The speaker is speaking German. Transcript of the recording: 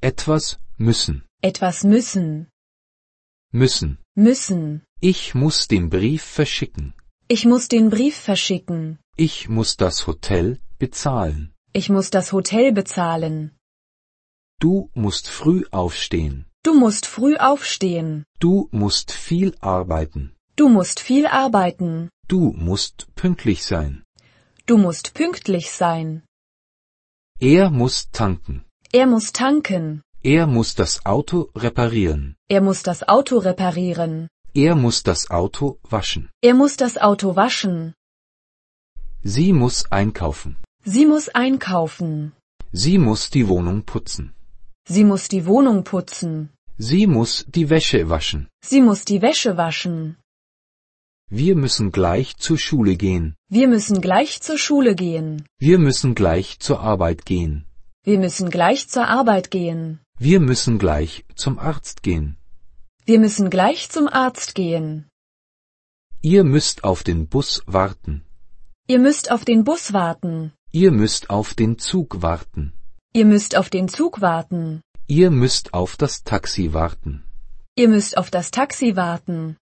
Etwas müssen. Etwas müssen. Müssen. Müssen. Ich muss den Brief verschicken. Ich muss den Brief verschicken. Ich muss das Hotel bezahlen. Ich muss das Hotel bezahlen. Du musst früh aufstehen. Du musst früh aufstehen. Du musst viel arbeiten. Du musst viel arbeiten. Du musst pünktlich sein. Du musst pünktlich sein. Er muss tanken. Er muss tanken. Er muss das Auto reparieren. Er muss das Auto reparieren. Er muss das Auto waschen. Er muss das Auto waschen. Sie muss einkaufen. Sie muss einkaufen. Sie muss die Wohnung putzen. Sie muss die Wohnung putzen. Sie muss die Wäsche waschen. Sie muss die Wäsche waschen. Wir müssen gleich zur Schule gehen. Wir müssen gleich zur Schule gehen. Wir müssen gleich zur Arbeit gehen. Wir müssen gleich zur Arbeit gehen. Wir müssen gleich zum Arzt gehen. Wir müssen gleich zum Arzt gehen. Ihr müsst auf den Bus warten. Ihr müsst auf den Bus warten. Ihr müsst auf den Zug warten. Ihr müsst auf den Zug warten. Ihr müsst auf das Taxi warten. Ihr müsst auf das Taxi warten.